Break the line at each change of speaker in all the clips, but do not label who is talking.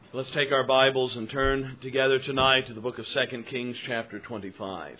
Let's take our Bibles and turn together tonight to the book of 2 Kings chapter 25.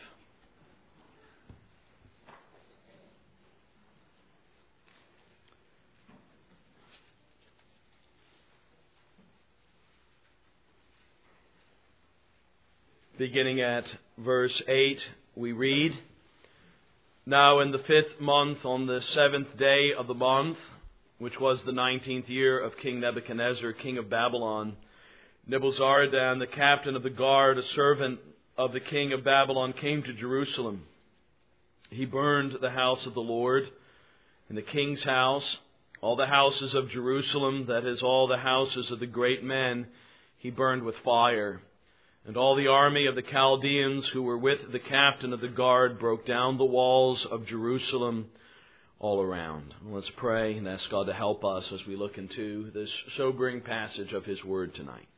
Beginning at verse 8, we read, "Now in the 5th month, on the 7th day of the month, which was the 19th year of King Nebuchadnezzar, king of Babylon, Nebuzaradan, the captain of the guard, a servant of the king of Babylon, came to Jerusalem. He burned the house of the Lord and the king's house, all the houses of Jerusalem, that is, all the houses of the great men, he burned with fire. And all the army of the Chaldeans who were with the captain of the guard broke down the walls of Jerusalem all around." Let's pray and ask God to help us as we look into this sobering passage of His Word tonight.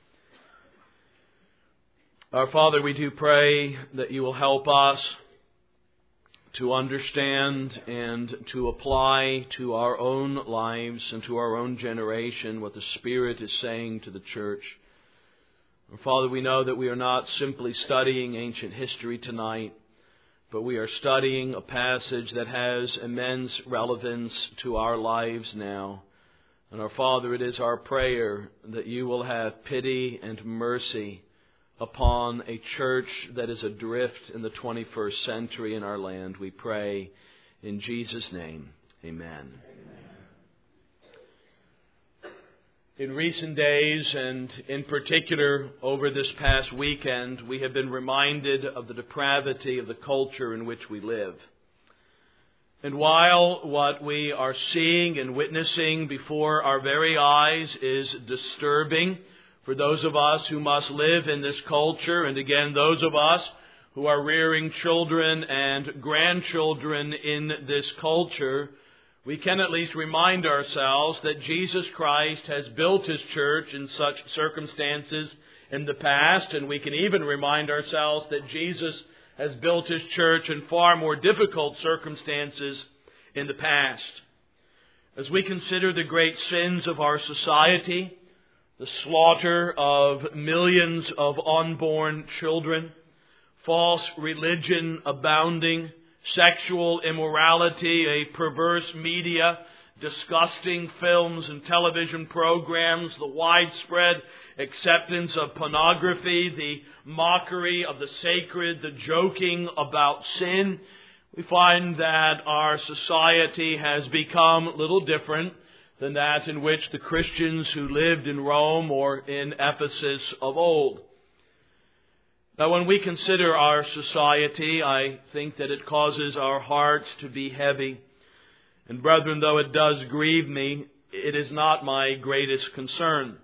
Our Father, we do pray that You will help us to understand and to apply to our own lives and to our own generation what the Spirit is saying to the church. Father, we know that we are not simply studying ancient history tonight, but we are studying a passage that has immense relevance to our lives now. And our Father, it is our prayer that You will have pity and mercy upon a church that is adrift in the 21st century in our land. We pray in Jesus' name. Amen. In recent days, and in particular over this past weekend, we have been reminded of the depravity of the culture in which we live. And while what we are seeing and witnessing before our very eyes is disturbing for those of us who must live in this culture, and again, those of us who are rearing children and grandchildren in this culture, we can at least remind ourselves that Jesus Christ has built His church in such circumstances in the past, and we can even remind ourselves that Jesus has built His church in far more difficult circumstances in the past. As we consider the great sins of our society, the slaughter of millions of unborn children, false religion abounding, sexual immorality, a perverse media, disgusting films and television programs, the widespread acceptance of pornography, the mockery of the sacred, the joking about sin, we find that our society has become little different than that in which the Christians who lived in Rome or in Ephesus of old. Now, when we consider our society, I think that it causes our hearts to be heavy. And brethren, though it does grieve me, it is not my greatest concern.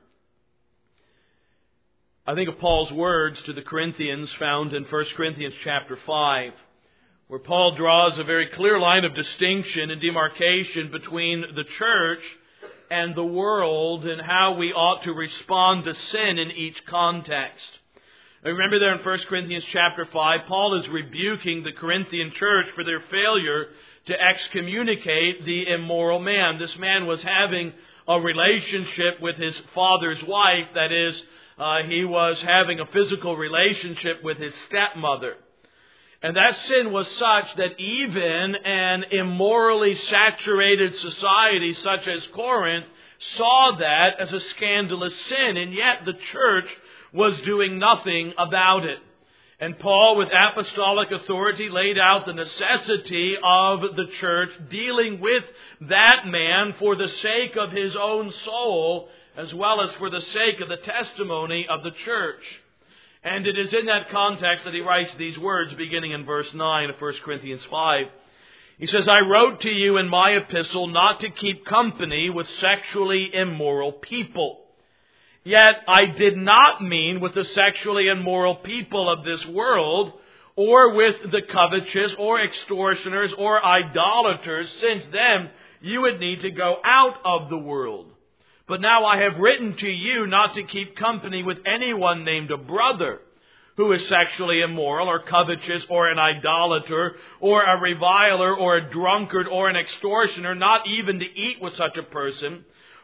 I think of Paul's words to the Corinthians found in 1 Corinthians chapter 5, where Paul draws a very clear line of distinction and demarcation between the church and the world and how we ought to respond to sin in each context. Remember there in 1 Corinthians chapter 5, Paul is rebuking the Corinthian church for their failure to excommunicate the immoral man. This man was having a relationship with his father's wife. That is, he was having a physical relationship with his stepmother. And that sin was such that even an immorally saturated society such as Corinth saw that as a scandalous sin. And yet the church was doing nothing about it. And Paul, with apostolic authority, laid out the necessity of the church dealing with that man for the sake of his own soul, as well as for the sake of the testimony of the church. And it is in that context that he writes these words, beginning in verse 9 of 1 Corinthians 5. He says, "I wrote to you in my epistle not to keep company with sexually immoral people. Yet I did not mean with the sexually immoral people of this world, or with the covetous, or extortioners, or idolaters, since then you would need to go out of the world. But now I have written to you not to keep company with anyone named a brother, who is sexually immoral, or covetous, or an idolater, or a reviler, or a drunkard, or an extortioner, not even to eat with such a person.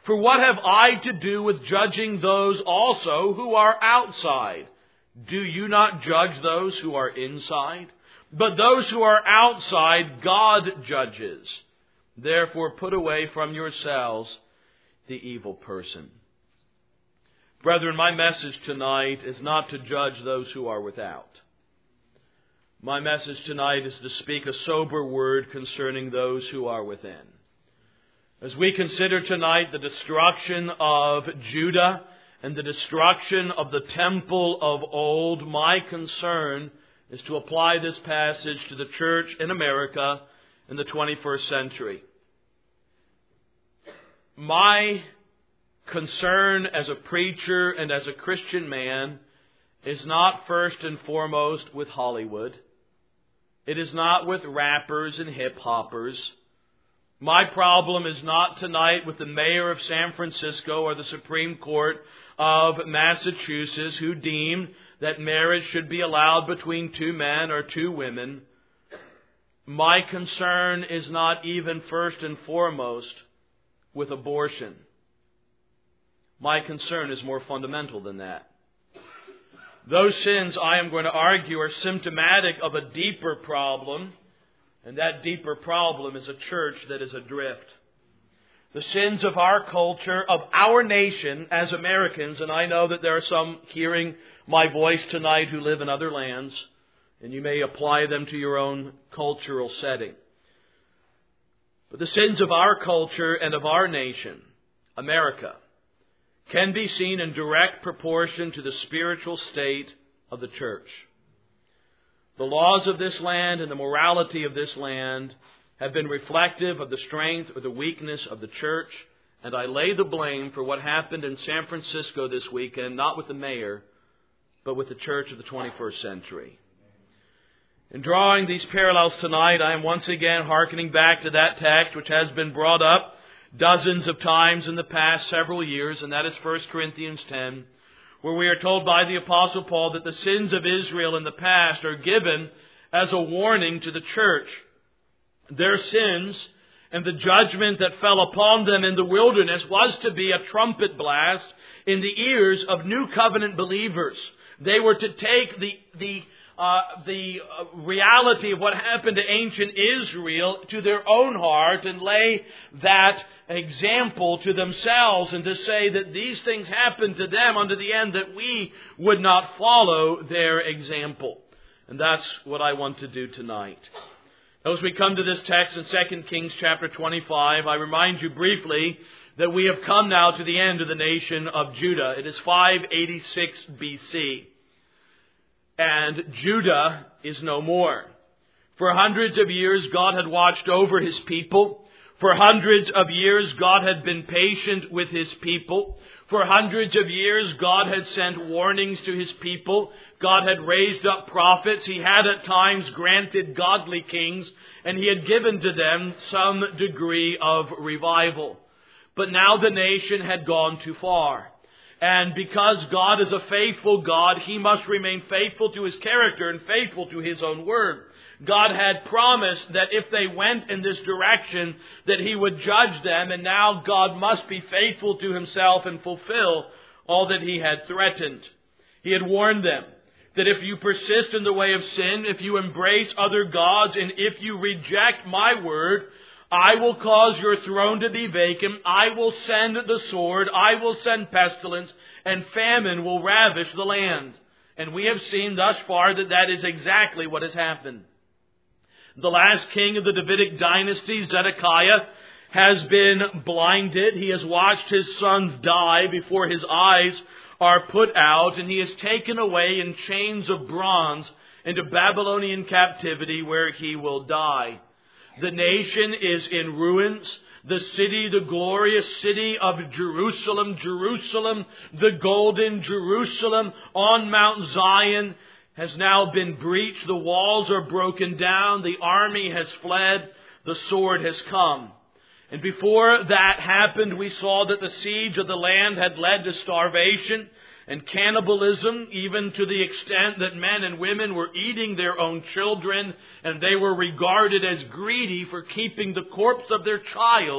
For what have I to do with judging those also who are outside? Do you not judge those who are inside? But those who are outside, God judges. Therefore put away from yourselves the evil person. Brethren, my message tonight is not to judge those who are without. My message tonight is to speak a sober word concerning those who are within. As we consider tonight the destruction of Judah and the destruction of the temple of old, my concern is to apply this passage to the church in America in the 21st century. My concern as a preacher and as a Christian man is not first and foremost with Hollywood. It is not with rappers and hip-hoppers. My problem is not tonight with the mayor of San Francisco or the Supreme Court of Massachusetts who deem that marriage should be allowed between two men or two women. My concern is not even first and foremost with abortion. My concern is more fundamental than that. Those sins, I am going to argue, are symptomatic of a deeper problem, and that deeper problem is a church that is adrift. The sins of our culture, of our nation as Americans, and I know that there are some hearing my voice tonight who live in other lands, and you may apply them to your own cultural setting. But the sins of our culture and of our nation, America, can be seen in direct proportion to the spiritual state of the church. The laws of this land and the morality of this land have been reflective of the strength or the weakness of the church, and I lay the blame for what happened in San Francisco this weekend, not with the mayor, but with the church of the 21st century. In drawing these parallels tonight, I am once again hearkening back to that text which has been brought up dozens of times in the past several years, and that is 1 Corinthians 10, where we are told by the Apostle Paul that the sins of Israel in the past are given as a warning to the church. Their sins and the judgment that fell upon them in the wilderness was to be a trumpet blast in the ears of new covenant believers. They were to take the reality of what happened to ancient Israel to their own heart and lay that example to themselves and to say that these things happened to them unto the end that we would not follow their example. And that's what I want to do tonight. As we come to this text in 2 Kings chapter 25, I remind you briefly that we have come now to the end of the nation of Judah. It is 586 BC. And Judah is no more. For hundreds of years, God had watched over His people. For hundreds of years, God had been patient with His people. For hundreds of years, God had sent warnings to His people. God had raised up prophets. He had at times granted godly kings, and He had given to them some degree of revival. But now the nation had gone too far. And because God is a faithful God, He must remain faithful to His character and faithful to His own word. God had promised that if they went in this direction, that He would judge them, and now God must be faithful to Himself and fulfill all that He had threatened. He had warned them that if you persist in the way of sin, if you embrace other gods, and if you reject my word, I will cause your throne to be vacant. I will send the sword. I will send pestilence, and famine will ravish the land. And we have seen thus far that that is exactly what has happened. The last king of the Davidic dynasty, Zedekiah, has been blinded. He has watched his sons die before his eyes are put out, and he is taken away in chains of bronze into Babylonian captivity, where he will die. The nation is in ruins. The city, the glorious city of Jerusalem, Jerusalem, the golden Jerusalem on Mount Zion, has now been breached. The walls are broken down. The army has fled. The sword has come. And before that happened, we saw that the siege of the land had led to starvation and cannibalism, even to the extent that men and women were eating their own children, and they were regarded as greedy for keeping the corpse of their child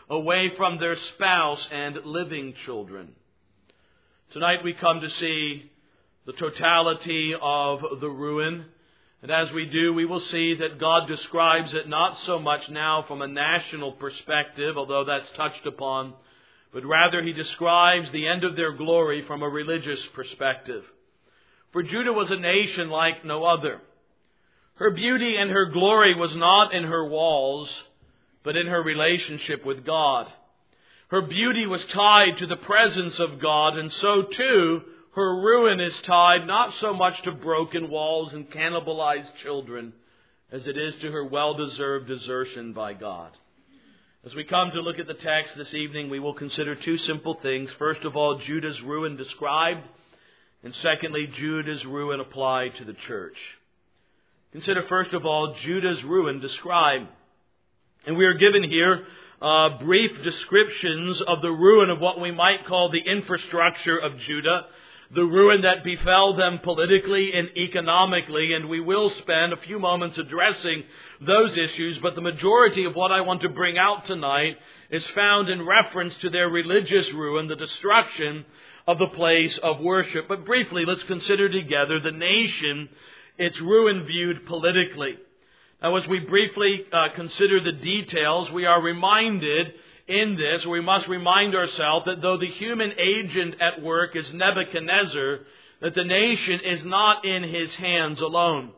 away from their spouse and living children. Tonight we come to see the totality of the ruin. And as we do, we will see that God describes it not so much now from a national perspective, although that's touched upon, but rather He describes the end of their glory from a religious perspective. For Judah was a nation like no other. Her beauty and her glory was not in her walls, but in her relationship with God. Her beauty was tied to the presence of God, and so too her ruin is tied not so much to broken walls and cannibalized children as it is to her well-deserved desertion by God. As we come to look at the text this evening, we will consider two simple things. First of all, Judah's ruin described, and secondly, Judah's ruin applied to the church. Consider first of all Judah's ruin described. And we are given here brief descriptions of the ruin of what we might call the infrastructure of Judah, the ruin that befell them politically and economically, and we will spend a few moments addressing those issues, but the majority of what I want to bring out tonight is found in reference to their religious ruin, the destruction of the place of worship. But briefly, let's consider together the nation, its ruin viewed politically. Now, as we briefly consider the details, we are reminded in this, we must remind ourselves that though the human agent at work is Nebuchadnezzar, that the nation is not in his hands alone.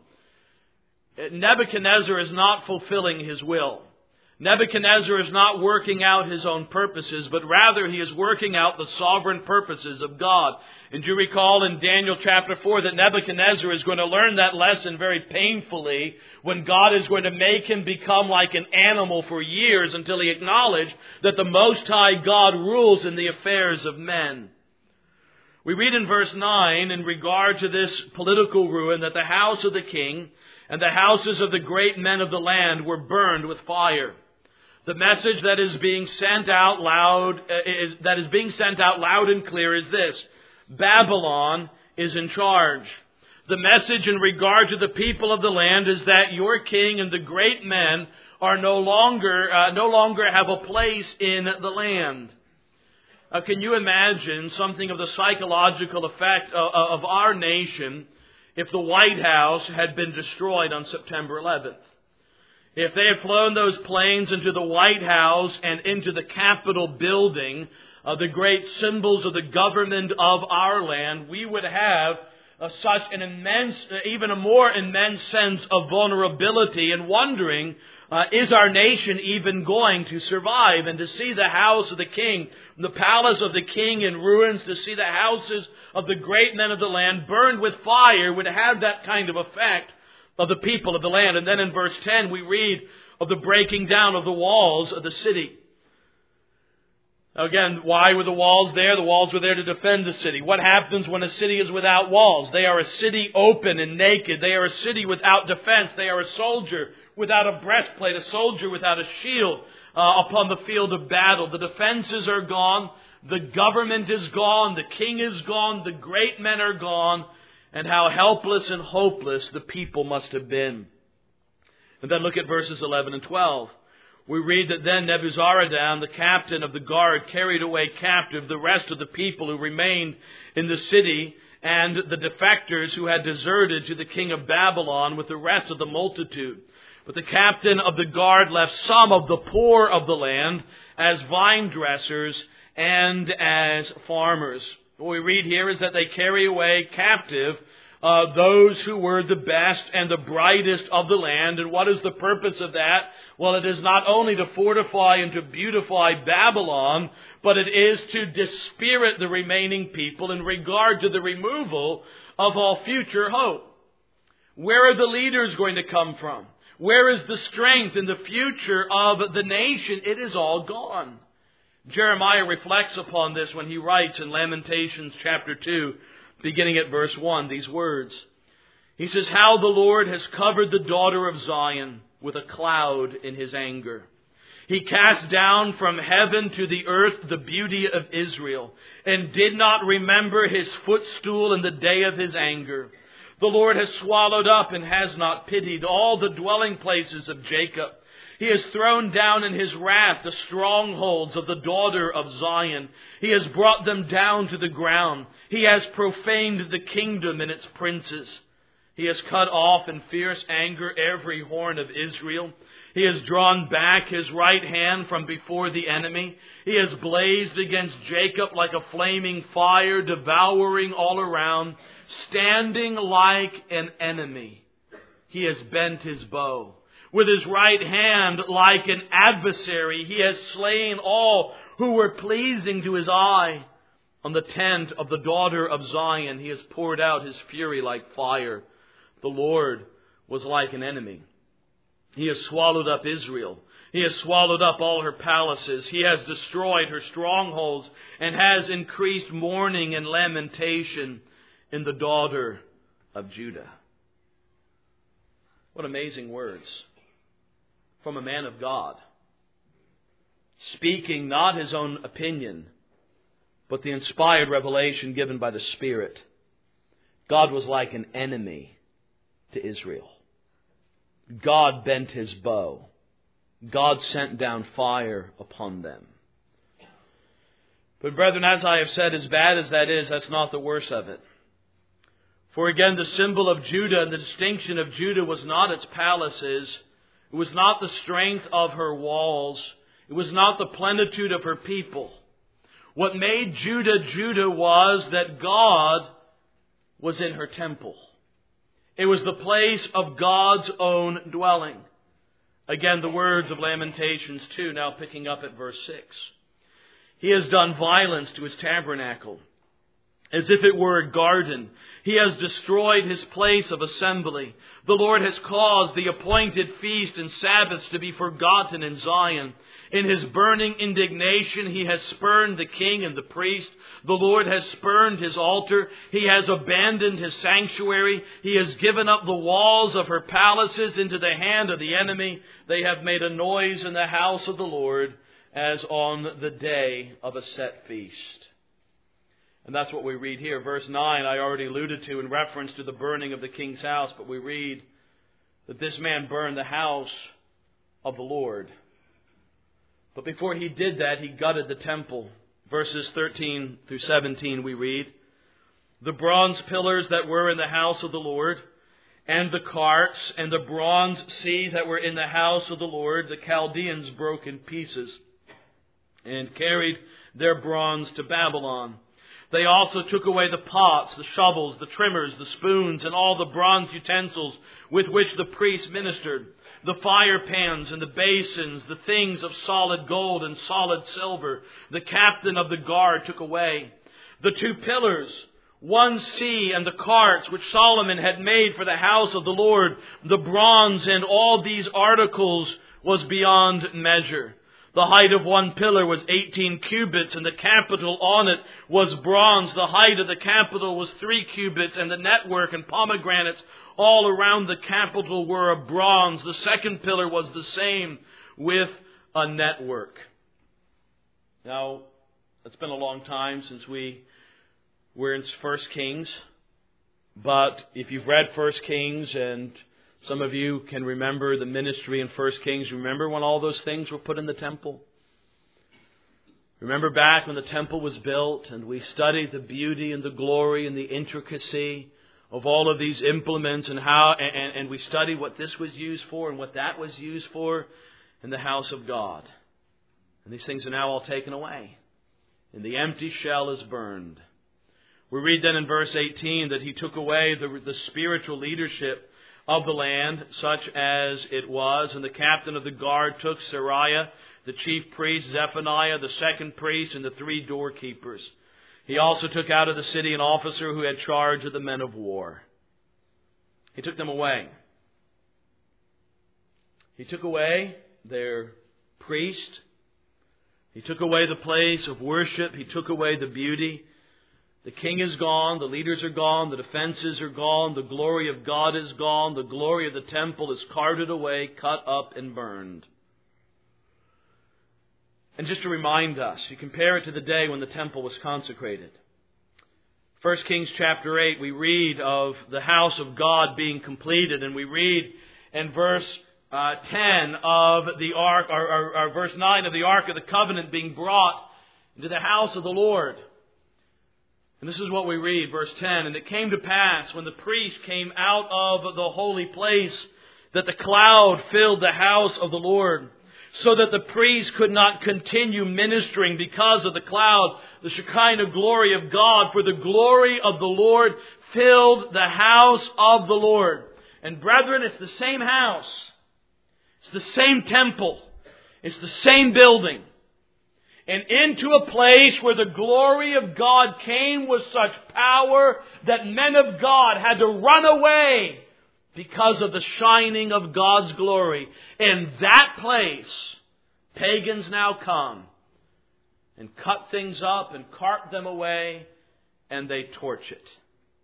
Nebuchadnezzar is not fulfilling his will. Nebuchadnezzar is not working out his own purposes, but rather he is working out the sovereign purposes of God. And do you recall in Daniel chapter 4 that Nebuchadnezzar is going to learn that lesson very painfully when God is going to make him become like an animal for years until he acknowledged that the Most High God rules in the affairs of men. We read in verse 9 in regard to this political ruin that the house of the king and the houses of the great men of the land were burned with fire. The message that is being sent out loud and clear is this: Babylon is in charge. The message in regard to the people of the land is that your king and the great men are no longer have a place in the land. Can you imagine something of the psychological effect of our nation if the White House had been destroyed on September 11th? If they had flown those planes into the White House and into the Capitol building, the great symbols of the government of our land, we would have such an immense, even a more immense sense of vulnerability and wondering, is our nation even going to survive? And to see the house of the king, the palace of the king in ruins, to see the houses of the great men of the land burned with fire would have that kind of effect of the people of the land. And then in verse 10 we read of the breaking down of the walls of the city. Now again, why were the walls there? The walls were there to defend the city. What happens when a city is without walls? They are a city open and naked. They are a city without defense. They are a soldier without a breastplate, a soldier without a shield upon the field of battle. The defenses are gone. The government is gone. The king is gone. The great men are gone. And how helpless and hopeless the people must have been. And then look at verses 11 and 12. We read that then Nebuzaradan, the captain of the guard, carried away captive the rest of the people who remained in the city and the defectors who had deserted to the king of Babylon with the rest of the multitude. But the captain of the guard left some of the poor of the land as vine dressers and as farmers. What we read here is that they carry away captive those who were the best and the brightest of the land. And what is the purpose of that? Well, it is not only to fortify and to beautify Babylon, but it is to dispirit the remaining people in regard to the removal of all future hope. Where are the leaders going to come from? Where is the strength in the future of the nation? It is all gone. Jeremiah reflects upon this when he writes in Lamentations chapter 2, beginning at verse 1, these words. He says, "How the Lord has covered the daughter of Zion with a cloud in his anger. He cast down from heaven to the earth the beauty of Israel, and did not remember his footstool in the day of his anger. The Lord has swallowed up and has not pitied all the dwelling places of Jacob. He has thrown down in His wrath the strongholds of the daughter of Zion. He has brought them down to the ground. He has profaned the kingdom and its princes. He has cut off in fierce anger every horn of Israel. He has drawn back His right hand from before the enemy. He has blazed against Jacob like a flaming fire, devouring all around, standing like an enemy. He has bent His bow. With His right hand like an adversary, He has slain all who were pleasing to His eye. On the tent of the daughter of Zion, He has poured out His fury like fire. The Lord was like an enemy. He has swallowed up Israel. He has swallowed up all her palaces. He has destroyed her strongholds and has increased mourning and lamentation in the daughter of Judah. What amazing words from a man of God, speaking not his own opinion, but the inspired revelation given by the Spirit. God was like an enemy to Israel. God bent His bow. God sent down fire upon them. But brethren, as I have said, as bad as that is, that's not the worst of it. For again, the symbol of Judah and the distinction of Judah was not its palaces. It was not the strength of her walls. It was not the plenitude of her people. What made Judah Judah was that God was in her temple. It was the place of God's own dwelling. Again, the words of Lamentations 2, now picking up at verse 6. He has done violence to His tabernacle, as if it were a garden. He has destroyed His place of assembly. The Lord has caused the appointed feast and Sabbaths to be forgotten in Zion. In His burning indignation, He has spurned the king and the priest. The Lord has spurned His altar. He has abandoned His sanctuary. He has given up the walls of her palaces into the hand of the enemy. They have made a noise in the house of the Lord as on the day of a set feast. And that's what we read here. Verse 9 I already alluded to in reference to the burning of the king's house, but we read that this man burned the house of the Lord. But before he did that, he gutted the temple. Verses 13 through 17 we read, the bronze pillars that were in the house of the Lord, and the carts and the bronze sea that were in the house of the Lord, the Chaldeans broke in pieces and carried their bronze to Babylon. They also took away the pots, the shovels, the trimmers, the spoons, and all the bronze utensils with which the priests ministered, the fire pans and the basins, the things of solid gold and solid silver, the captain of the guard took away. The 2 pillars, one sea and the carts which Solomon had made for the house of the Lord, the bronze and all these articles was beyond measure. The height of one pillar was 18 cubits, and the capital on it was bronze. The height of the capital was 3 cubits, and the network and pomegranates all around the capital were of bronze. The second pillar was the same, with a network. Now, it's been a long time since we were in 1 Kings, but if you've read 1 Kings, and some of you can remember the ministry in 1 Kings. Remember when all those things were put in the temple? Remember back when the temple was built and we studied the beauty and the glory and the intricacy of all of these implements and how, and we studied what this was used for and what that was used for in the house of God. And these things are now all taken away. And the empty shell is burned. We read then in verse 18 that He took away the spiritual leadership of the land, such as it was. And the captain of the guard took Seraiah, the chief priest, Zephaniah, the second priest, and the 3 doorkeepers. He also took out of the city an officer who had charge of the men of war. He took them away. He took away their priest. He took away the place of worship. He took away the beauty. The king is gone, the leaders are gone, the defenses are gone, the glory of God is gone, the glory of the temple is carted away, cut up and burned. And just to remind us, you compare it to the day when the temple was consecrated. 1 Kings chapter 8, we read of the house of God being completed, and we read in verse 10 of the Ark, or verse 9 of the Ark of the Covenant being brought into the house of the Lord. And this is what we read, verse 10. And it came to pass, when the priest came out of the holy place, that the cloud filled the house of the Lord, so that the priest could not continue ministering because of the cloud, the Shekinah glory of God. For the glory of the Lord filled the house of the Lord. And brethren, it's the same house. It's the same temple. It's the same building. And into a place where the glory of God came with such power that men of God had to run away because of the shining of God's glory. In that place, pagans now come and cut things up and cart them away, and they torch it.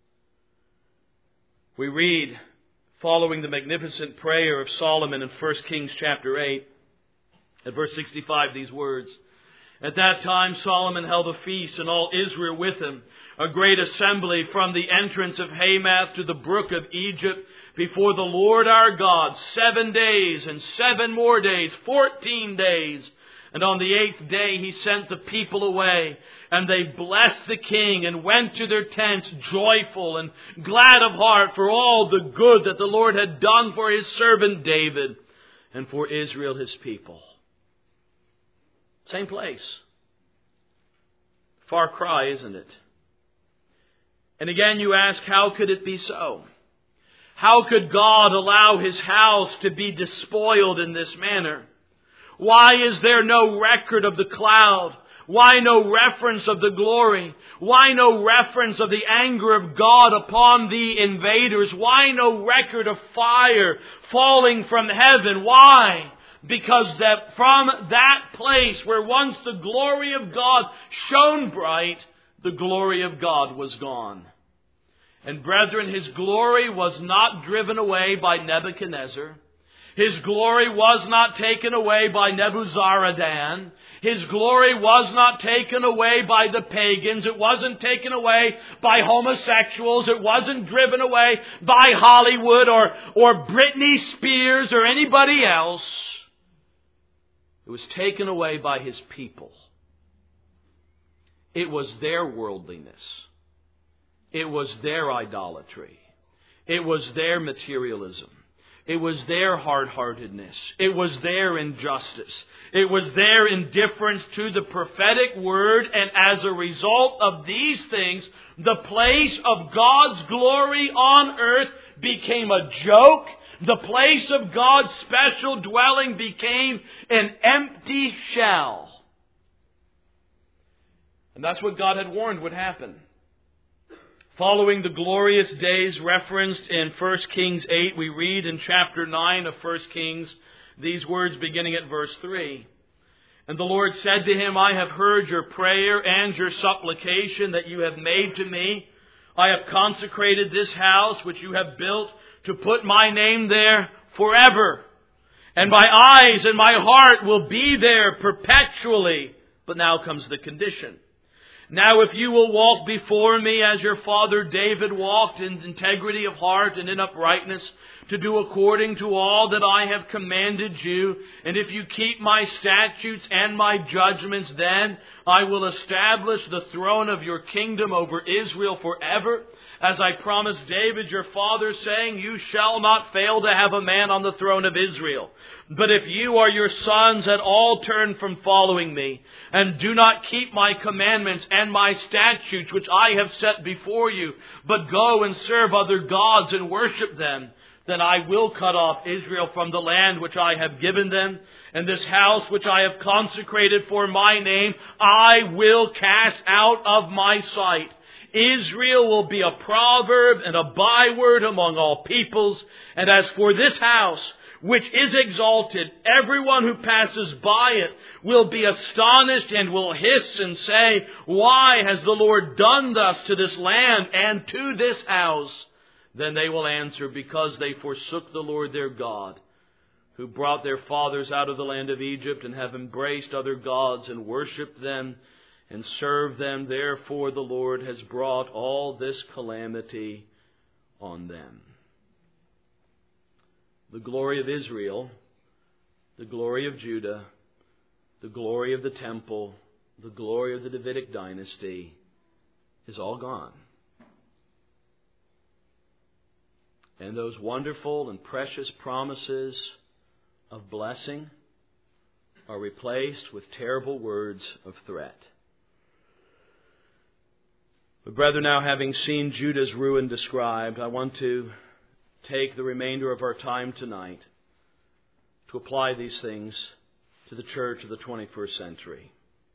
We read, following the magnificent prayer of Solomon in 1 Kings chapter 8, at verse 65, these words. At that time Solomon held a feast, and all Israel with him, a great assembly from the entrance of Hamath to the brook of Egypt, before the Lord our God, 7 days and 7 more days, 14 days. And on the 8th day he sent the people away, and they blessed the king and went to their tents joyful and glad of heart for all the good that the Lord had done for his servant David and for Israel his people. Same place. Far cry, isn't it? And again you ask, how could it be so? How could God allow his house to be despoiled in this manner? Why is there no record of the cloud? Why no reference of the glory? Why no reference of the anger of God upon the invaders? Why no record of fire falling from heaven? Why? Because that from that place where once the glory of God shone bright, the glory of God was gone. And brethren, his glory was not driven away by Nebuchadnezzar. His glory was not taken away by Nebuzaradan. His glory was not taken away by the pagans. It wasn't taken away by homosexuals. It wasn't driven away by Hollywood or Britney Spears or anybody else. It was taken away by his people. It was their worldliness. It was their idolatry. It was their materialism. It was their hard-heartedness. It was their injustice. It was their indifference to the prophetic word. And as a result of these things, the place of God's glory on earth became a joke. The place of God's special dwelling became an empty shell. And that's what God had warned would happen. Following the glorious days referenced in 1 Kings 8, we read in chapter 9 of 1 Kings these words beginning at verse 3. And the Lord said to him, I have heard your prayer and your supplication that you have made to me. I have consecrated this house which you have built to put my name there forever. And my eyes and my heart will be there perpetually. But now comes the condition. Now if you will walk before me as your father David walked in integrity of heart and in uprightness, to do according to all that I have commanded you, and if you keep my statutes and my judgments, then I will establish the throne of your kingdom over Israel forever, as I promised David your father, saying, you shall not fail to have a man on the throne of Israel. But if you or your sons at all turn from following me, and do not keep my commandments and my statutes which I have set before you, but go and serve other gods and worship them, then I will cut off Israel from the land which I have given them, and this house which I have consecrated for my name, I will cast out of my sight. Israel will be a proverb and a byword among all peoples. And as for this house, which is exalted, everyone who passes by it will be astonished and will hiss and say, why has the Lord done thus to this land and to this house? Then they will answer, because they forsook the Lord their God, who brought their fathers out of the land of Egypt, and have embraced other gods and worshipped them and served them. Therefore the Lord has brought all this calamity on them. the glory of Israel, the glory of Judah, the glory of the temple, the glory of the Davidic dynasty is all gone. And those wonderful and precious promises of blessing are replaced with terrible words of threat. But brethren, now having seen Judah's ruin described, I want to take the remainder of our time tonight to apply these things to the church of the 21st century.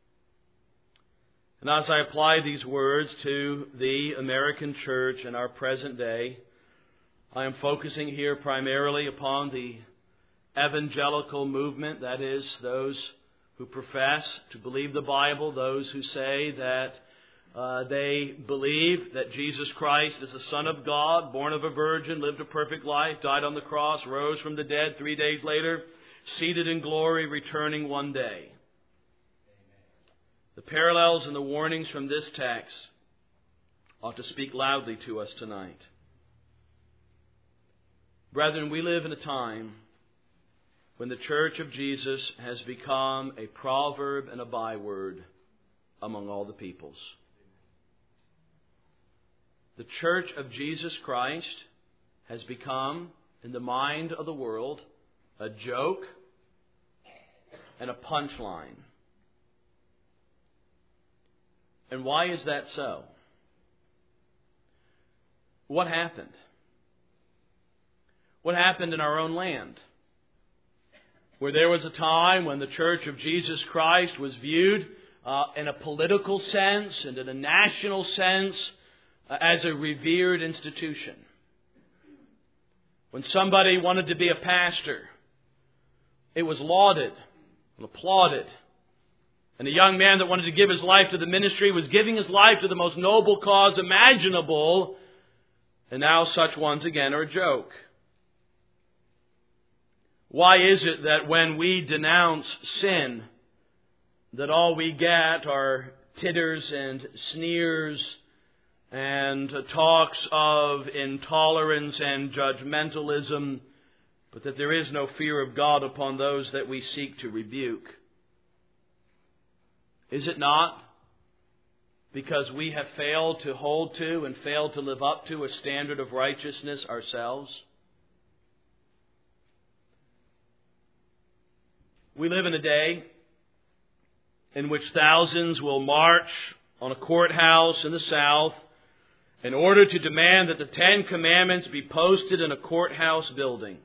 And as I apply these words to the American church in our present day, I am focusing here primarily upon the evangelical movement, that is, those who profess to believe the Bible, those who say that they believe that Jesus Christ is the Son of God, born of a virgin, lived a perfect life, died on the cross, rose from the dead 3 days later, seated in glory, returning one day. The parallels and the warnings from this text ought to speak loudly to us tonight. Brethren, we live in a time when the church of Jesus has become a proverb and a byword among all the peoples. The church of Jesus Christ has become, in the mind of the world, a joke and a punchline. And why is that so? What happened? What happened in our own land? Where there was a time when the Church of Jesus Christ was viewed in a political sense and in a national sense as a revered institution. When somebody wanted to be a pastor, it was lauded and applauded. And a young man that wanted to give his life to the ministry was giving his life to the most noble cause imaginable. And now such ones again are a joke. Why is it that when we denounce sin, that all we get are titters and sneers and talks of intolerance and judgmentalism, but that there is no fear of God upon those that we seek to rebuke? Is it not because we have failed to hold to and failed to live up to a standard of righteousness ourselves? We live in a day in which thousands will march on a courthouse in the South in order to demand that the Ten Commandments be posted in a courthouse building.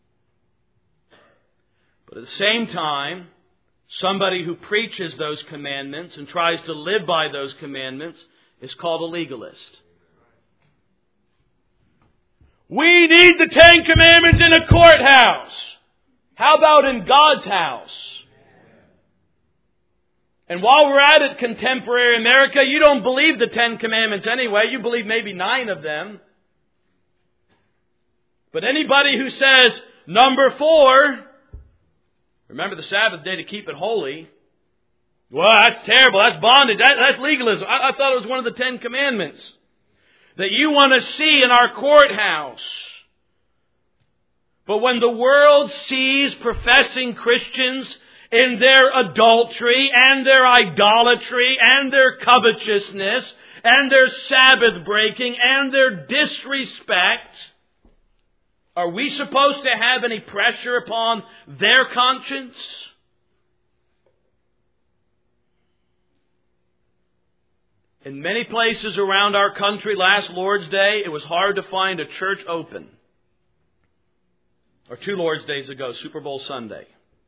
But at the same time, somebody who preaches those commandments and tries to live by those commandments is called a legalist. We need the Ten Commandments in a courthouse. How about in God's house? And while we're at it, contemporary America, you don't believe the Ten Commandments anyway. You believe maybe 9 of them. But anybody who says, number 4, remember the Sabbath day to keep it holy. Well, that's terrible. That's bondage. That's legalism. I thought it was one of the 10 Commandments that you want to see in our courthouse. But when the world sees professing Christians in their adultery and their idolatry and their covetousness and their Sabbath breaking and their disrespect, are we supposed to have any pressure upon their conscience? In many places around our country last Lord's Day, it was hard to find a church open. Or 2 Lord's Days ago, Super Bowl Sunday.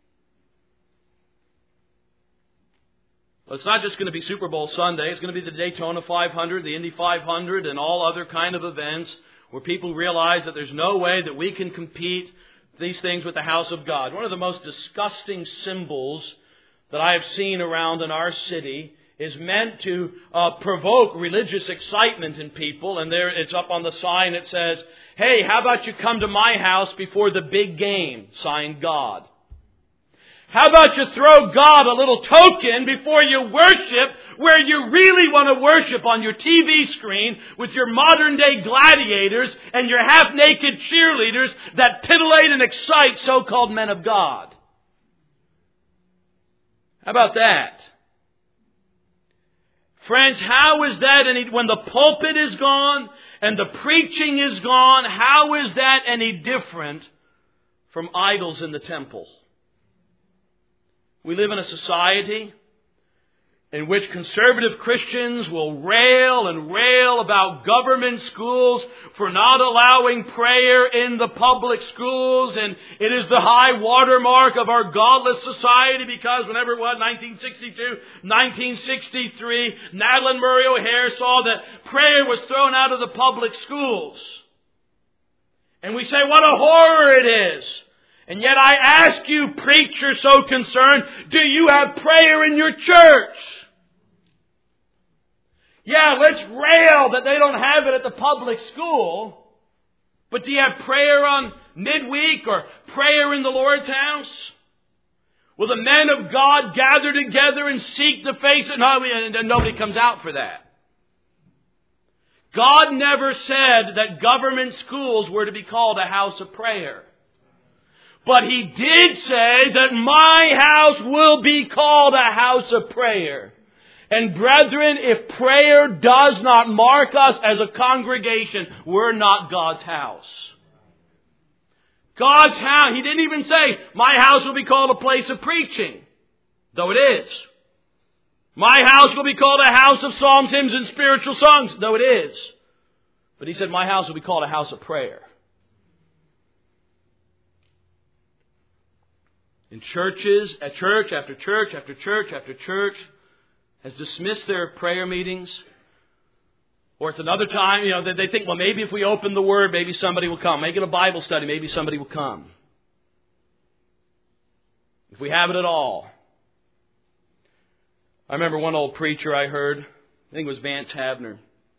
Well, it's not just going to be Super Bowl Sunday. It's going to be the Daytona 500, the Indy 500, and all other kind of events where people realize that there's no way that we can compete these things with the house of God. One of the most disgusting symbols that I have seen around in our city is meant to provoke religious excitement in people. And there it's up on the sign. It says, hey, how about you come to my house before the big game? Signed, God. How about you throw God a little token before you worship where you really want to worship on your TV screen with your modern day gladiators and your half-naked cheerleaders that titillate and excite so-called men of God? How about that? Friends, how is that when the pulpit is gone and the preaching is gone, how is that any different from idols in the temple? We live in a society in which conservative Christians will rail and rail about government schools for not allowing prayer in the public schools, and it is the high watermark of our godless society because whenever it was, 1962, 1963, Madalyn Murray O'Hair saw that prayer was thrown out of the public schools. And we say, what a horror it is. And yet I ask you, preacher so concerned, do you have prayer in your church? Yeah, let's rail that they don't have it at the public school. But do you have prayer on midweek or prayer in the Lord's house? Will the men of God gather together and seek the face of... No, and nobody comes out for that. God never said that government schools were to be called a house of prayer. But He did say that my house will be called a house of prayer. And brethren, if prayer does not mark us as a congregation, we're not God's house. God's house, He didn't even say, my house will be called a place of preaching. Though it is. My house will be called a house of psalms, hymns, and spiritual songs. Though it is. But He said, my house will be called a house of prayer. In churches, at church after church after church after church has dismissed their prayer meetings. Or it's another time, they think, well, maybe if we open the Word, maybe somebody will come. Make it a Bible study, maybe somebody will come. If we have it at all. I remember one old preacher I heard, I think it was Vance Havner,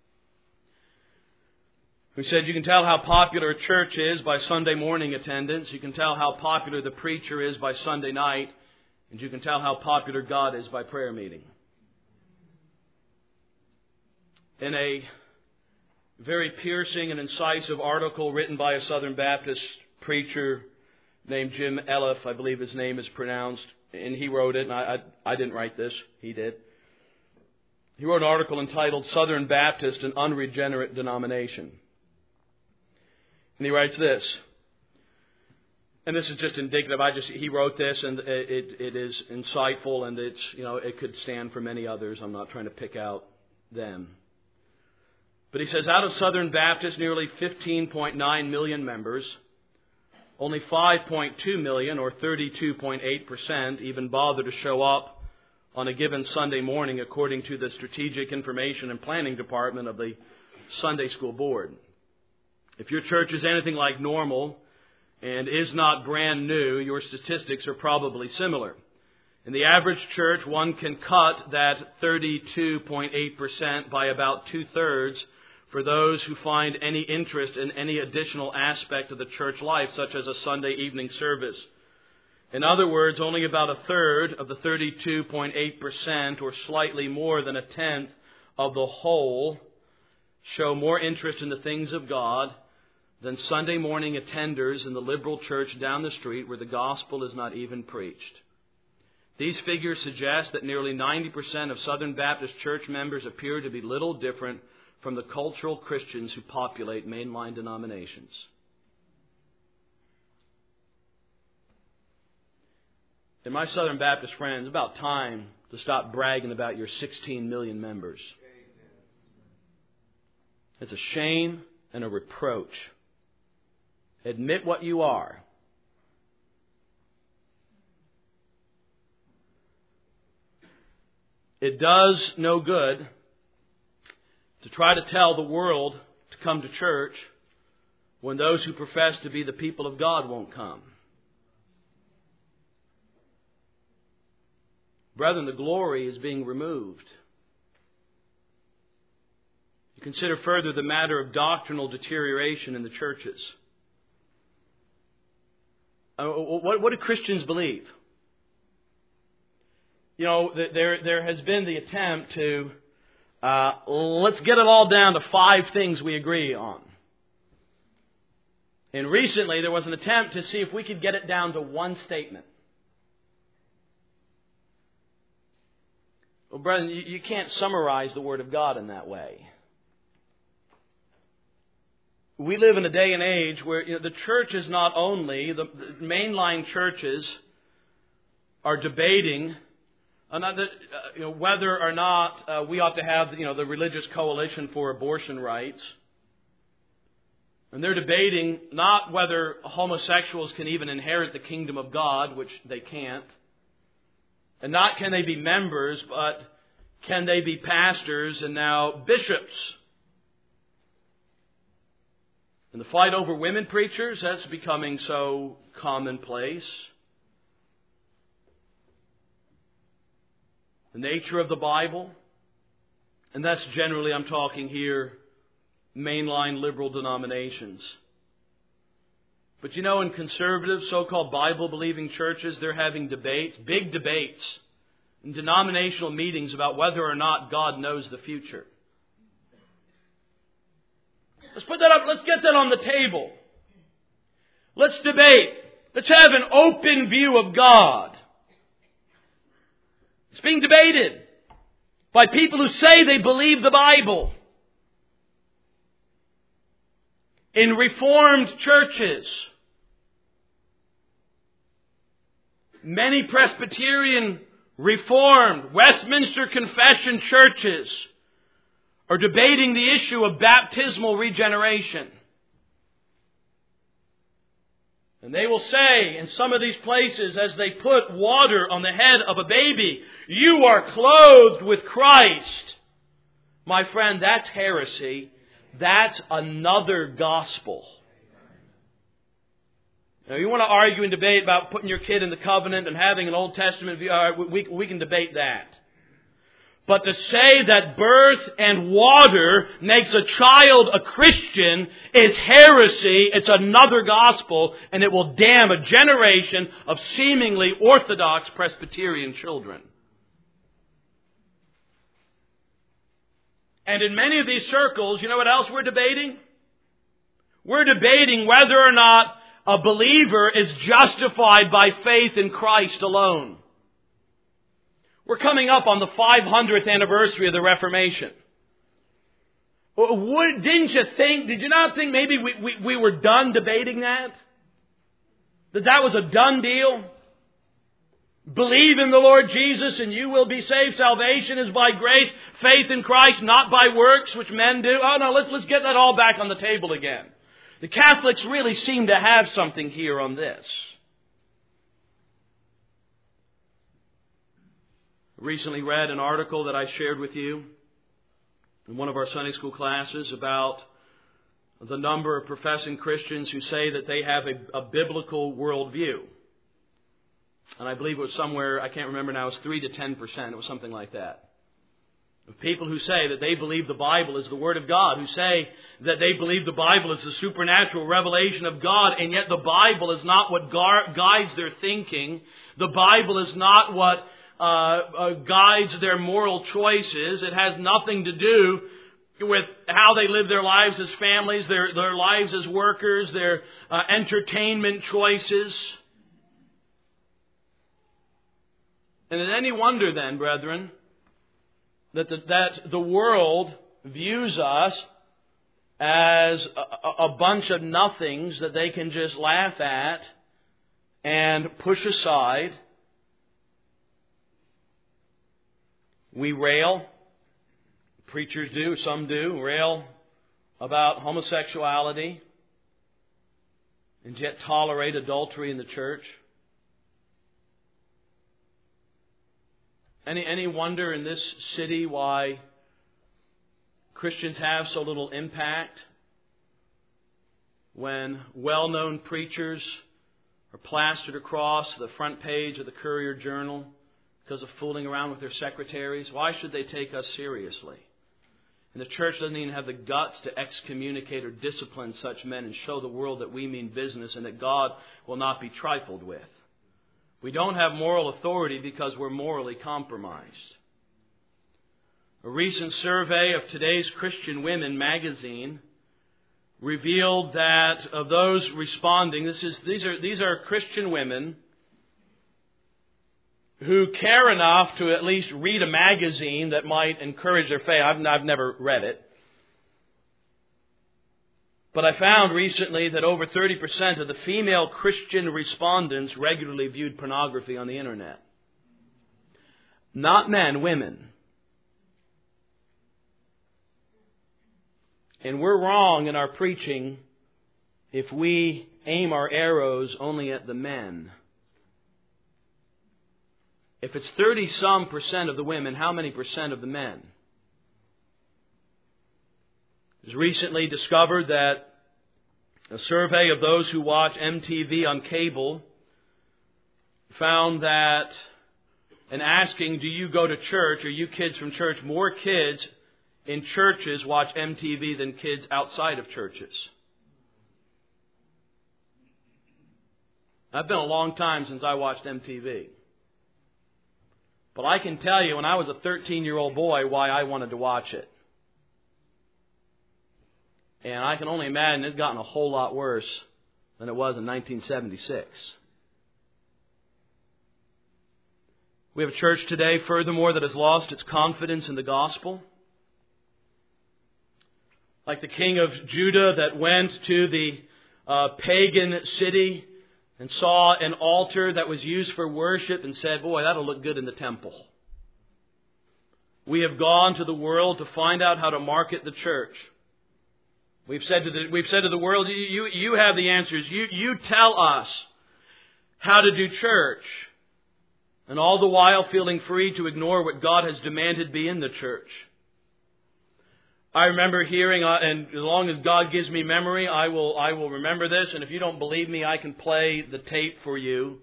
who said, you can tell how popular a church is by Sunday morning attendance. You can tell how popular the preacher is by Sunday night. And you can tell how popular God is by prayer meeting. In a very piercing and incisive article written by a Southern Baptist preacher named Jim Elliff, I believe his name is pronounced, and he wrote it, and I didn't write this, he did. He wrote an article entitled Southern Baptist, an Unregenerate Denomination. And he writes this, and this is just indicative. He wrote this, and it is insightful, and it could stand for many others. I'm not trying to pick out them. But he says, out of Southern Baptist, nearly 15.9 million members, only 5.2 million, or 32.8%, even bother to show up on a given Sunday morning, according to the Strategic Information and Planning Department of the Sunday School Board. If your church is anything like normal and is not brand new, your statistics are probably similar. In the average church, one can cut that 32.8% by about 2/3 for those who find any interest in any additional aspect of the church life, such as a Sunday evening service. In other words, only about 1/3 of the 32.8%, or slightly more than 1/10 of the whole, show more interest in the things of God than Sunday morning attenders in the liberal church down the street where the gospel is not even preached. These figures suggest that nearly 90% of Southern Baptist church members appear to be little different from the cultural Christians who populate mainline denominations. And my Southern Baptist friends, it's about time to stop bragging about your 16 million members. It's a shame and a reproach. Admit what you are. It does no good to try to tell the world to come to church when those who profess to be the people of God won't come. Brethren, the glory is being removed. You consider further the matter of doctrinal deterioration in the churches. What do Christians believe? there has been the attempt to, let's get it all down to 5 things we agree on. And recently there was an attempt to see if we could get it down to one statement. Well, brethren, you can't summarize the Word of God in that way. We live in a day and age where the church is not only, the mainline churches are debating whether or not we ought to have the Religious Coalition for Abortion Rights. And they're debating not whether homosexuals can even inherit the kingdom of God, which they can't. And not can they be members, but can they be pastors and now bishops. And the fight over women preachers, that's becoming so commonplace. The nature of the Bible, and that's generally, I'm talking here, mainline liberal denominations. But in conservative, so-called Bible-believing churches, they're having debates, big debates, in denominational meetings about whether or not God knows the future. Let's put that up. Let's get that on the table. Let's debate. Let's have an open view of God. It's being debated by people who say they believe the Bible. In Reformed churches, many Presbyterian, Reformed, Westminster Confession churches are debating the issue of baptismal regeneration. And they will say in some of these places, as they put water on the head of a baby, "You are clothed with Christ." My friend, that's heresy. That's another gospel. Now, you want to argue and debate about putting your kid in the covenant and having an Old Testament view, all right, we can debate that. But to say that birth and water makes a child a Christian is heresy. It's another gospel, and it will damn a generation of seemingly orthodox Presbyterian children. And in many of these circles, you know what else we're debating? We're debating whether or not a believer is justified by faith in Christ alone. We're coming up on the 500th anniversary of the Reformation. Did you not think maybe we were done debating that? That was a done deal? Believe in the Lord Jesus and you will be saved. Salvation is by grace, faith in Christ, not by works, which men do. Oh no, let's get that all back on the table again. The Catholics really seem to have something here on this. I recently read an article that I shared with you in one of our Sunday school classes about the number of professing Christians who say that they have a biblical worldview. And I believe it was somewhere, I can't remember now, it was 3 to 10%. It was something like that. Of people who say that they believe the Bible is the Word of God, who say that they believe the Bible is the supernatural revelation of God, and yet the Bible is not what guides their thinking. The Bible is not what guides their moral choices. It has nothing to do with how they live their lives as families, their lives as workers, their entertainment choices. And is it any wonder then, brethren, that the world views us as a bunch of nothings that they can just laugh at and push aside? We rail, preachers do, some do, rail about homosexuality and yet tolerate adultery in the church. Any wonder in this city why Christians have so little impact when well-known preachers are plastered across the front page of the Courier-Journal because of fooling around with their secretaries? Why should they take us seriously? And the church doesn't even have the guts to excommunicate or discipline such men and show the world that we mean business and that God will not be trifled with. We don't have moral authority because we're morally compromised. A recent survey of Today's Christian Women magazine revealed that of those responding, these are Christian women who care enough to at least read a magazine that might encourage their faith. I've never read it. But I found recently that over 30% of the female Christian respondents regularly viewed pornography on the internet. Not men, women. And we're wrong in our preaching if we aim our arrows only at the men. If it's 30-some% of the women, how many percent of the men? It was recently discovered that a survey of those who watch MTV on cable found that, in asking, do you go to church, are you kids from church, more kids in churches watch MTV than kids outside of churches. It's been a long time since I watched MTV. But I can tell you, when I was a 13-year-old boy, why I wanted to watch it. And I can only imagine it's gotten a whole lot worse than it was in 1976. We have a church today, furthermore, that has lost its confidence in the gospel. Like the king of Judah that went to the pagan city and saw an altar that was used for worship and said, boy, that'll look good in the temple. We have gone to the world to find out how to market the church. We've said to the world, you have the answers. You tell us how to do church. And all the while feeling free to ignore what God has demanded be in the church. I remember hearing, and as long as God gives me memory, I will remember this. And if you don't believe me, I can play the tape for you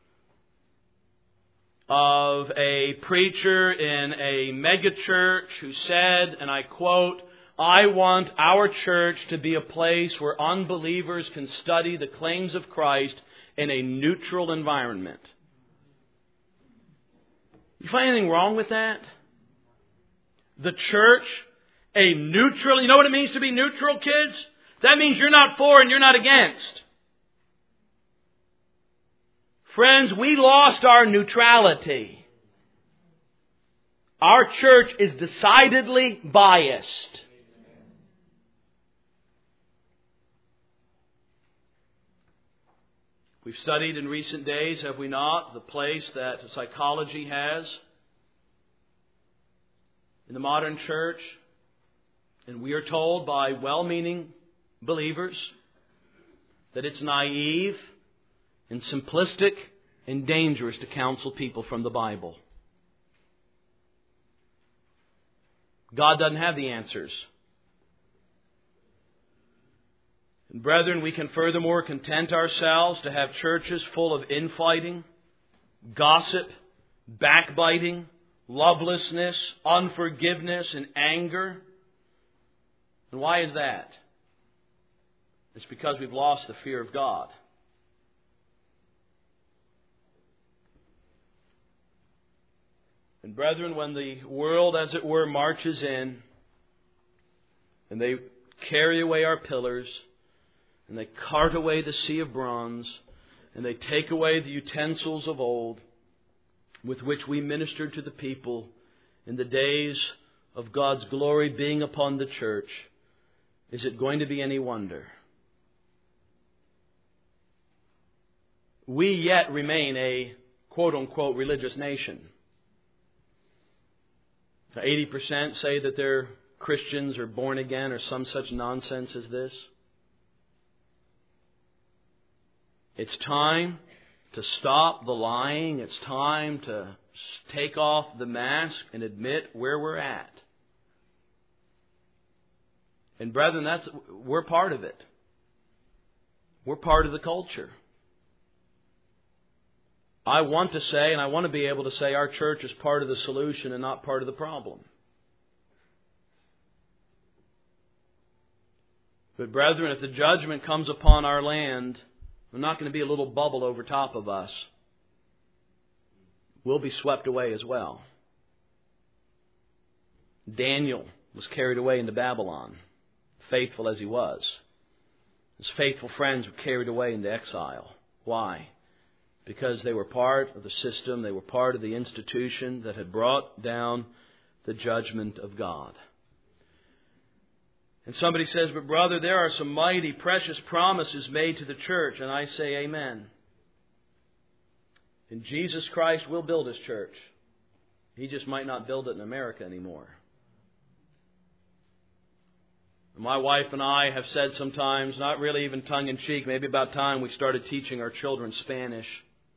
of a preacher in a megachurch who said, and I quote, I want our church to be a place where unbelievers can study the claims of Christ in a neutral environment. You find anything wrong with that? The church, a neutral, you know what it means to be neutral, kids? That means you're not for and you're not against. Friends, we lost our neutrality. Our church is decidedly biased. We've studied in recent days, have we not, the place that psychology has in the modern church. And we are told by well-meaning believers that it's naive and simplistic and dangerous to counsel people from the Bible. God doesn't have the answers. And brethren, we can furthermore content ourselves to have churches full of infighting, gossip, backbiting, lovelessness, unforgiveness, and anger. And why is that? It's because we've lost the fear of God. And brethren, when the world, as it were, marches in, and they carry away our pillars, and they cart away the sea of bronze, and they take away the utensils of old with which we ministered to the people in the days of God's glory being upon the church, is it going to be any wonder? We yet remain a quote-unquote religious nation. 80% say that they're Christians or born again or some such nonsense as this. It's time to stop the lying. It's time to take off the mask and admit where we're at. And brethren, we're part of it. We're part of the culture. I want to say, and I want to be able to say, our church is part of the solution and not part of the problem. But brethren, if the judgment comes upon our land, there's not going to be a little bubble over top of us. will be swept away as well. Daniel was carried away into Babylon, faithful as he was. His faithful friends were carried away into exile. Why? Because they were part of the system, they were part of the institution that had brought down the judgment of God. And somebody says, but brother, there are some mighty precious promises made to the church. And I say amen. And Jesus Christ will build His church. He just might not build it in America anymore. My wife and I have said sometimes, not really even tongue-in-cheek, maybe about time we started teaching our children Spanish.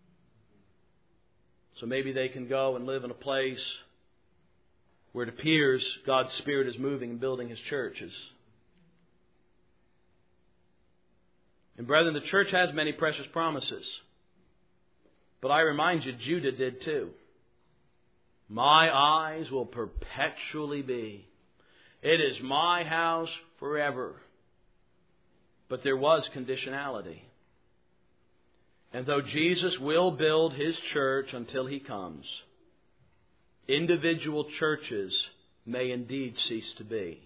So maybe they can go and live in a place where it appears God's Spirit is moving and building His churches. And brethren, the church has many precious promises. But I remind you, Judah did too. My eyes will perpetually be. It is my house forever. But there was conditionality. And though Jesus will build His church until He comes, individual churches may indeed cease to be.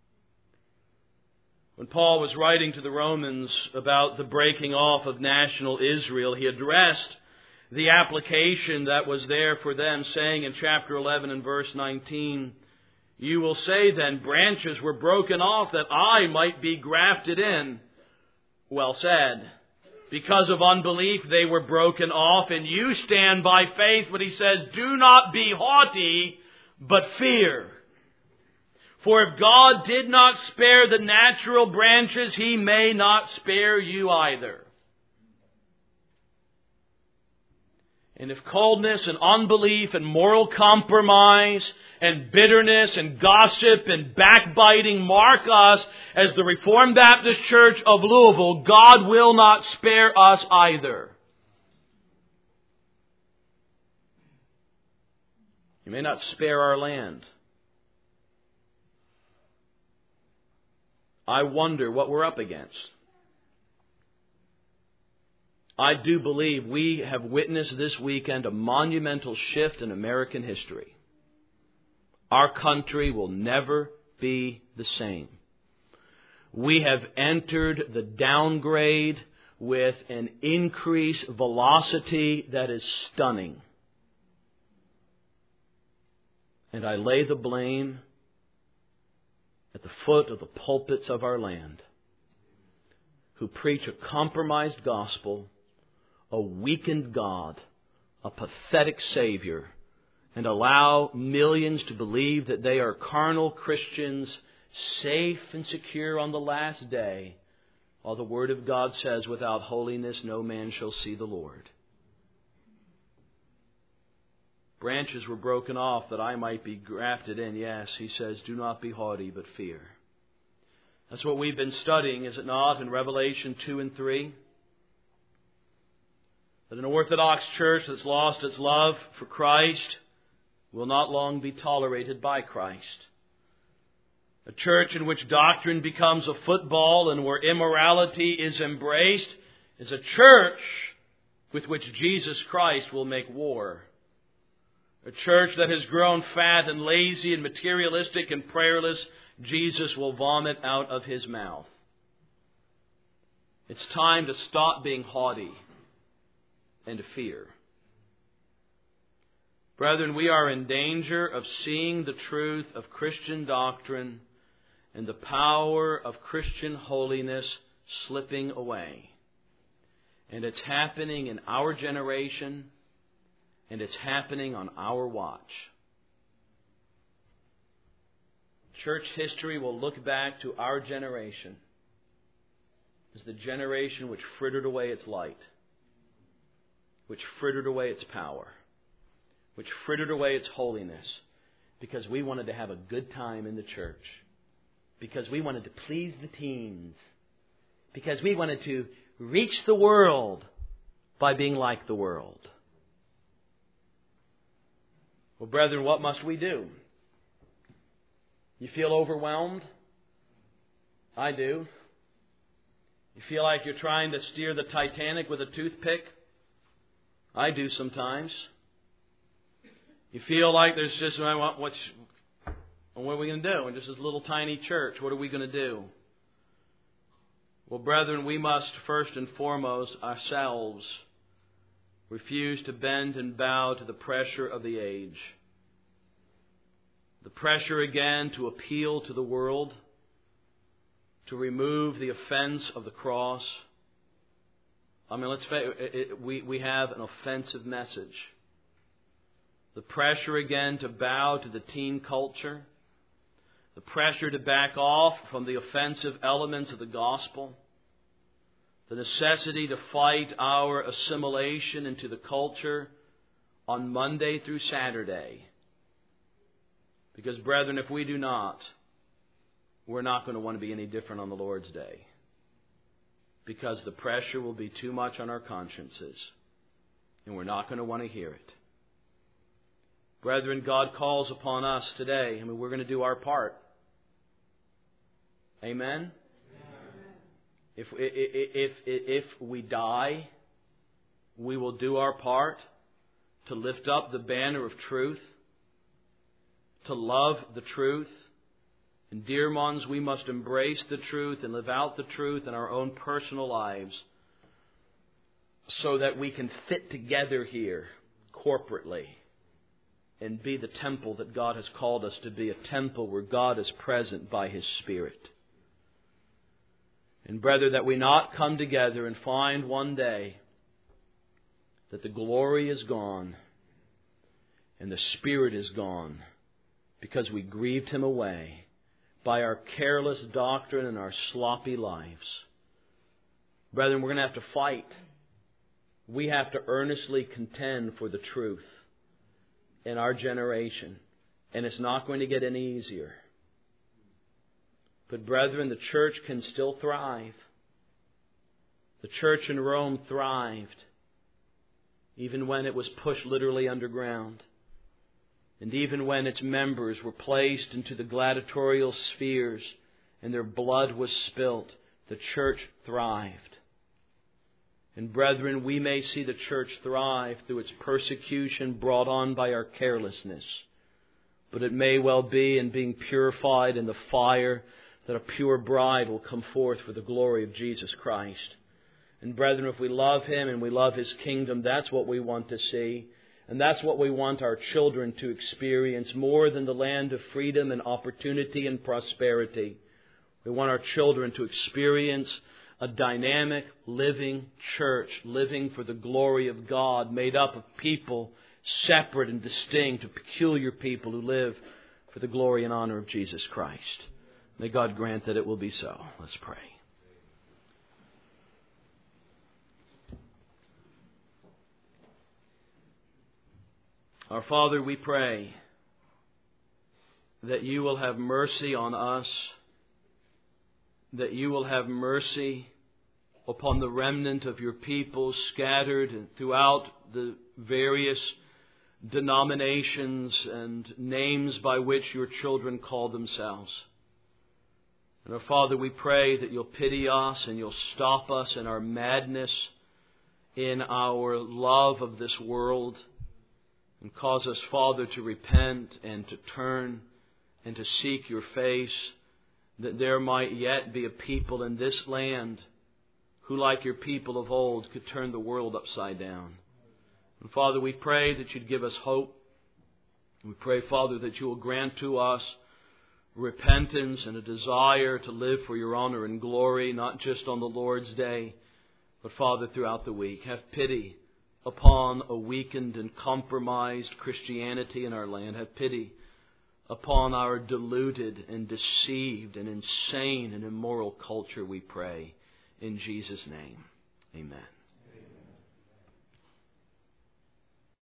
When Paul was writing to the Romans about the breaking off of national Israel, he addressed the application that was there for them, saying in chapter 11 and verse 19, you will say then, branches were broken off that I might be grafted in. Well said. Because of unbelief they were broken off, and you stand by faith. But he says, do not be haughty, but fear. For if God did not spare the natural branches, He may not spare you either. And if coldness and unbelief and moral compromise and bitterness and gossip and backbiting mark us as the Reformed Baptist Church of Louisville, God will not spare us either. He may not spare our land. I wonder what we're up against. I do believe we have witnessed this weekend a monumental shift in American history. Our country will never be the same. We have entered the downgrade with an increased velocity that is stunning. And I lay the blame at the foot of the pulpits of our land, who preach a compromised gospel, a weakened God, a pathetic Savior, and allow millions to believe that they are carnal Christians, safe and secure on the last day, while the Word of God says, without holiness no man shall see the Lord. Branches were broken off that I might be grafted in. Yes, he says, do not be haughty, but fear. That's what we've been studying, is it not, in Revelation 2 and 3? That an Orthodox church that's lost its love for Christ will not long be tolerated by Christ. A church in which doctrine becomes a football and where immorality is embraced is a church with which Jesus Christ will make war. A church that has grown fat and lazy and materialistic and prayerless, Jesus will vomit out of His mouth. It's time to stop being haughty and to fear. Brethren, we are in danger of seeing the truth of Christian doctrine and the power of Christian holiness slipping away. And it's happening in our generation, and it's happening on our watch. Church history will look back to our generation as the generation which frittered away its light, which frittered away its power, which frittered away its holiness, because we wanted to have a good time in the church, because we wanted to please the teens, because we wanted to reach the world by being like the world. Well, brethren, what must we do? You feel overwhelmed? I do. You feel like you're trying to steer the Titanic with a toothpick? I do sometimes. You feel like there's just, what are we going to do in just this little tiny church? What are we going to do? Well, brethren, we must first and foremost ourselves refuse to bend and bow to the pressure of the age. The pressure again to appeal to the world, to remove the offense of the cross. I mean, let's face it, we have an offensive message. The pressure again to bow to the teen culture. The pressure to back off from the offensive elements of the gospel. The necessity to fight our assimilation into the culture on Monday through Saturday. Because, brethren, if we do not, we're not going to want to be any different on the Lord's Day. Because the pressure will be too much on our consciences. And we're not going to want to hear it. Brethren, God calls upon us today. I mean, we're going to do our part. Amen? If we die, we will do our part to lift up the banner of truth, to love the truth. And dear ones, we must embrace the truth and live out the truth in our own personal lives so that we can fit together here corporately and be the temple that God has called us to be, a temple where God is present by His Spirit. And brethren, that we not come together and find one day that the glory is gone and the Spirit is gone because we grieved Him away by our careless doctrine and our sloppy lives. Brethren, we're going to have to fight. We have to earnestly contend for the truth in our generation. And it's not going to get any easier. But brethren, the church can still thrive. The church in Rome thrived, even when it was pushed literally underground. And even when its members were placed into the gladiatorial spheres and their blood was spilt, the church thrived. And brethren, we may see the church thrive through its persecution brought on by our carelessness. But it may well be in being purified in the fire that a pure bride will come forth for the glory of Jesus Christ. And brethren, if we love Him and we love His kingdom, that's what we want to see. And that's what we want our children to experience more than the land of freedom and opportunity and prosperity. We want our children to experience a dynamic, living church, living for the glory of God, made up of people separate and distinct, of peculiar people who live for the glory and honor of Jesus Christ. May God grant that it will be so. Let's pray. Our Father, we pray that You will have mercy on us, that You will have mercy upon the remnant of Your people scattered throughout the various denominations and names by which Your children call themselves. And our Father, we pray that You'll pity us and You'll stop us in our madness, in our love of this world, and cause us, Father, to repent and to turn and to seek Your face, that there might yet be a people in this land who, like Your people of old, could turn the world upside down. And Father, we pray that You'd give us hope. We pray, Father, that You will grant to us repentance and a desire to live for Your honor and glory, not just on the Lord's Day, but, Father, throughout the week. Have pity upon a weakened and compromised Christianity in our land. Have pity upon our deluded and deceived and insane and immoral culture, we pray. In Jesus' name, amen.